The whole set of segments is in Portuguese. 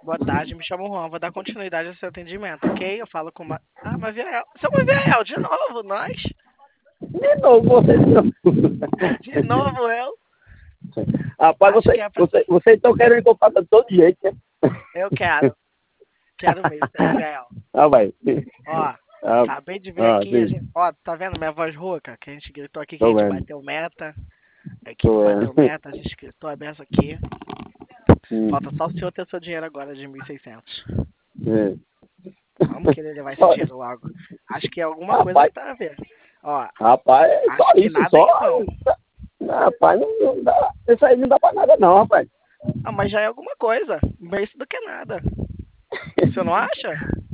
Boa tarde, me chamo Juan, vou dar continuidade ao seu atendimento, ok? Eu falo com... Maviel. Seu Maviel, de novo, nós? De novo, você de novo. De novo eu? Rapaz, Acho que é pra... vocês estão querendo que eu faça de todo jeito, né? Eu quero. Quero mesmo, seu Maviel. Ah, vai. Ó, Ah, acabei de ver aqui, sim. ó, tá vendo minha voz rouca? Que a gente gritou aqui que a Tô gente vendo. bateu meta. A equipe Tô bateu vendo. meta, a gente gritou a beça aqui. Hum, Falta só o senhor ter seu dinheiro agora de 1.600. é. Vamos querer levar esse dinheiro logo. Acho que alguma coisa Rapaz, tá a ver. Ó, rapaz, é só acho que isso, nada só. ainda não. Rapaz, não dá. Isso aí não dá pra nada, não, rapaz. Ah, mas já é alguma coisa. Mais do que nada. Você não acha?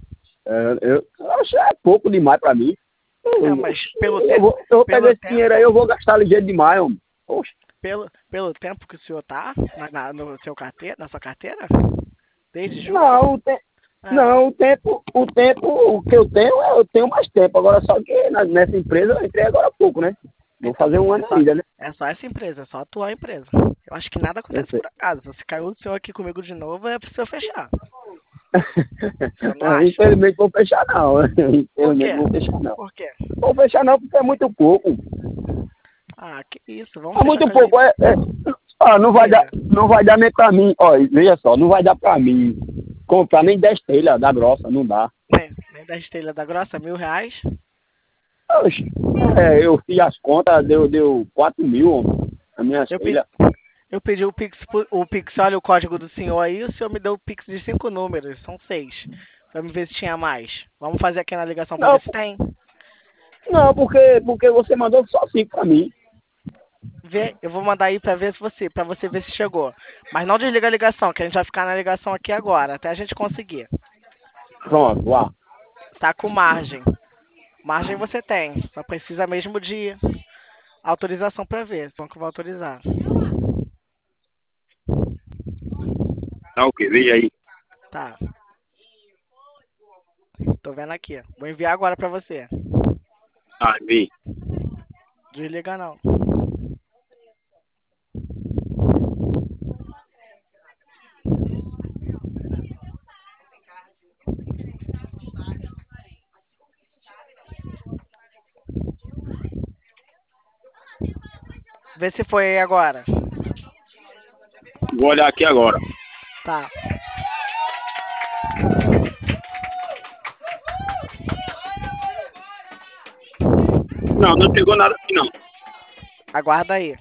Eu acho que é pouco demais pra mim. É, mas Eu vou pegar pelo esse dinheiro aí, eu vou gastar ligeiro demais, homem. Poxa. pelo tempo que o senhor tá no seu carteira, na sua carteira, desde julho. Não, É, não, o tempo que eu tenho mais tempo. Agora só que nessa empresa eu entrei agora há pouco, né? Vou então, fazer um ano ainda, né? é só essa empresa, é só a tua empresa. Eu acho que nada Eu acontece sei. por acaso. Se caiu o senhor aqui comigo de novo, é pro senhor fechar. Você não acha? Infelizmente vou fechar não. Por Infelizmente quê? vou fechar não. Por quê? Vou fechar não porque é muito pouco. Ah, que isso. Vamos É fechar muito com a gente. pouco. Diga. Não vai dar nem pra mim. Ó, veja só, não vai dar pra mim comprar nem 10 telhas da grossa, não dá. Nem da Estrela da Grossa, R$ 1.000. Oxe, eu fiz as contas, deu 4 mil, homem, a minha Eu pedi, telha. eu pedi o Pix, olha o código do senhor aí, o senhor me deu o Pix de 5 números, são 6. Vamos ver se tinha mais. Vamos fazer aqui na ligação pra Não, ver se tem. não, porque você mandou só 5 pra mim. Eu vou mandar aí pra você ver se chegou. Mas não desliga a ligação, que a gente vai ficar na ligação aqui agora, até a gente conseguir. Pronto, lá. Tá com margem. Margem você tem, só precisa mesmo de autorização pra ver. Então que eu vou autorizar. Tá ok, veja aí. Tá, tô vendo aqui. Vou enviar agora pra você. Ah, vi. Desliga não. Vê se foi aí agora. Vou olhar aqui agora. Tá. Não, não chegou nada aqui não. Aguarda aí.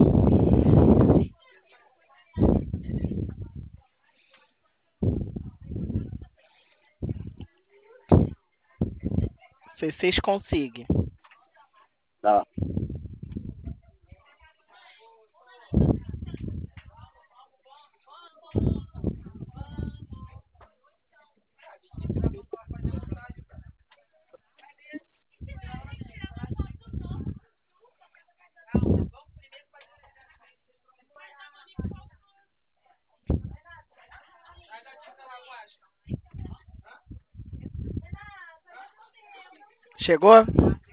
Vocês conseguem. Tá. Chegou?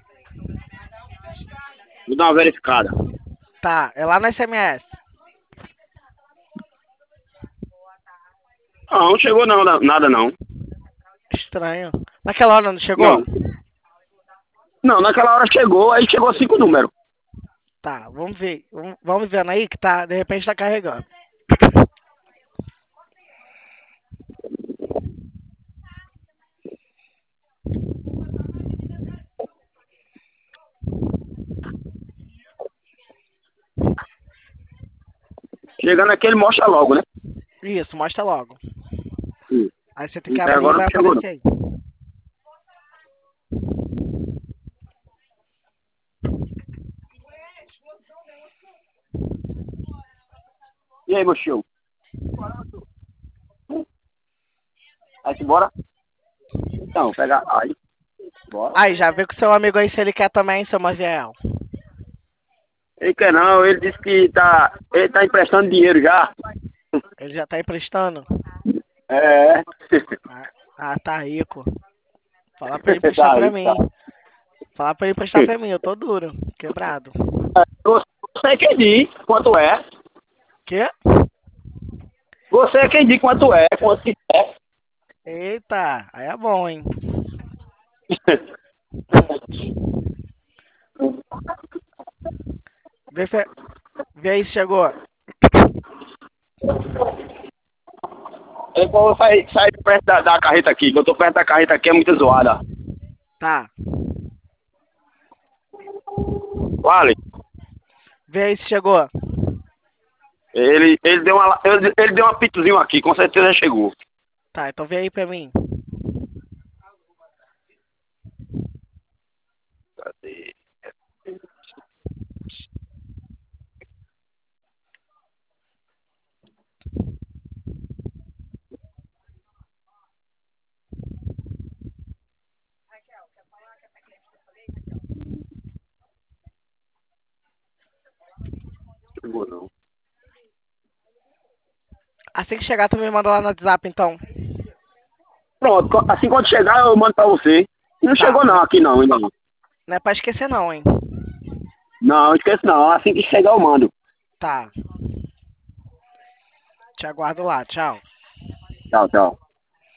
Vou dar uma verificada. Tá, é lá no SMS. Não, não chegou não, nada não. Estranho. Naquela hora não chegou? Não. Não, naquela hora chegou, aí chegou 5 números. Tá, vamos ver. Vamos vendo aí que tá, de repente tá carregando. Chegando aqui ele mostra logo, né? Isso, mostra logo. Sim. Aí você tem que Até abrir e agora vai não chegou não. aparecer aí. E aí, meu show? Aí, bora? Então, pega aí. Bora. Aí, já vê com seu amigo aí se ele quer também, seu Maviel. Ele quer não, ele disse que ele tá emprestando dinheiro já. Ele já tá emprestando? É. Tá rico. Fala pra ele emprestar Tá pra aí, mim. tá. Fala pra ele emprestar pra mim, eu tô duro, quebrado. Você é quem diz quanto é. Quê? Você é quem diz quanto é, quanto que é. Eita, aí é bom, hein? Vê, vê aí se chegou. Eu vou sair perto da carreta aqui, que eu tô perto da carreta aqui, é muito zoada. Tá. Vale. Vê aí se chegou. Ele deu um apitozinho aqui, com certeza chegou. Tá, então vê aí pra mim. Cadê? Chegou não. Assim que chegar, tu me manda lá no WhatsApp, então. Pronto, assim quando chegar eu mando pra você. Não Tá. chegou não, aqui não, ainda não. Não é pra esquecer não, hein? Não, esquece não. Assim que chegar eu mando. Tá. Te aguardo lá. Tchau. Tchau, tchau.